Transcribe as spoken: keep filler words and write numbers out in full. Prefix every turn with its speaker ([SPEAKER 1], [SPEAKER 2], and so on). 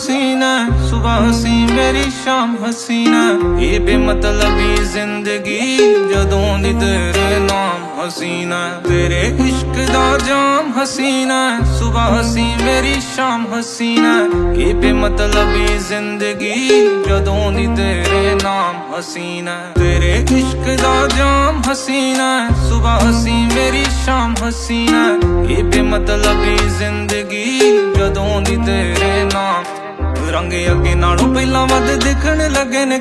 [SPEAKER 1] हसीना, सुबह हसी मेरी शाम हसीना। ये बेमतलबी जिंदगी जदों दी तेरे नाम हसीना। तेरे इश्क दा जाम हसीना, सुबह हसी मेरी शाम हसीना। ये बेमतलबी जिंदगी जदों दी तेरे नाम हसीना। तेरे इश्क दा जाम हसीना, सुबह हसी मेरी शाम हसीना। ये बेमतलबी जिंदगी जदों दी तेरे नाम। रंग अगे नालों पहला वध दिखण लगे ने